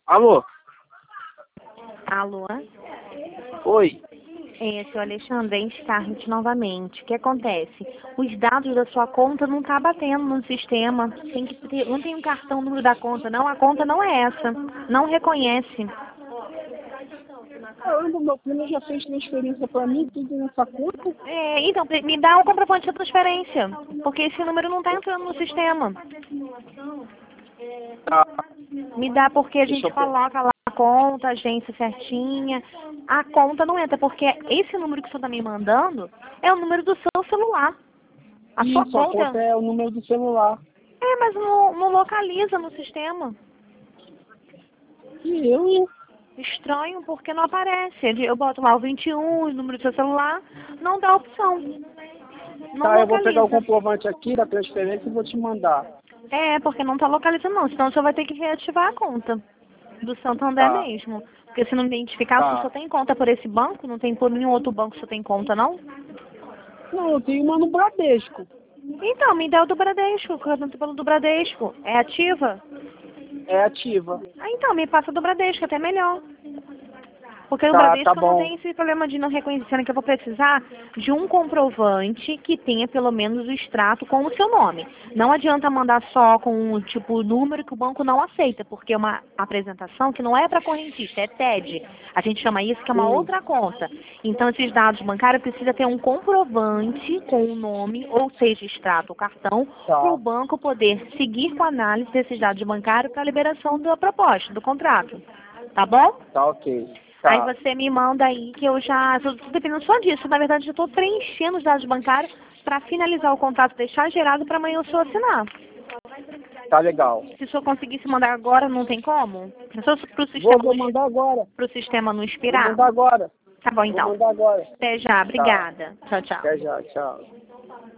Alô? Alô? Oi. Seu Alexandre, é Scarlett novamente. O que acontece? Os dados da sua conta não tá batendo no sistema. Não tem um cartão, número da conta, não. A conta não é essa. Não reconhece. Caramba, meu primo já fez transferência pra mim, tudo nessa conta. Então, me dá o comprovante de transferência. Porque esse número não tá entrando no sistema. Tá. Me dá porque a Deixa gente eu ver. coloca lá a conta, a agência certinha. A conta não entra, porque esse número que você está me mandando é o número do seu celular. A sua Isso, a conta é o número do celular. mas não localiza no sistema. E eu, hein? Estranho, porque não aparece. Eu boto lá o 21, o número do seu celular, não dá opção. Não Tá, eu vou pegar o localiza. comprovante aqui da transferência e vou te mandar. Porque não está localizando não. Senão você vai ter que reativar a conta do Santander Tá, mesmo. Porque se não identificar, se só tá. tem conta por esse banco, não tem por nenhum outro banco que você tem conta, não? Não, eu tenho uma no Bradesco. Então, me dá o do Bradesco, cartão pelo do Bradesco. É ativa? É ativa. Então, me passa do Bradesco, até melhor. Porque o Tá Bradesco não bom. tem esse problema de não reconhecer, sendo que eu vou precisar de um comprovante que tenha pelo menos o extrato com o seu nome. Não adianta mandar só com o tipo número que o banco não aceita, porque é uma apresentação que não é para correntista, é TED. A gente chama isso que é uma Sim. outra conta. Então, esses dados bancários precisa ter um comprovante com o nome, ou seja, extrato ou cartão, para o Tá. banco poder seguir com a análise desses dados bancários para a liberação da proposta, do contrato. Tá bom? Tá ok. Aí Tá. você me manda aí que eu já estou dependendo só disso. Na verdade, eu estou preenchendo os dados bancários para finalizar o contrato, deixar gerado para amanhã o senhor assinar. Tá legal. Se o senhor conseguisse mandar agora, não tem como? Só para o sistema, Vou mandar agora. pro sistema não Vou expirar? mandar agora. Tá bom, Vou então. mandar agora. Até já. Tá. Obrigada. Tchau, tchau. Até já. Tchau.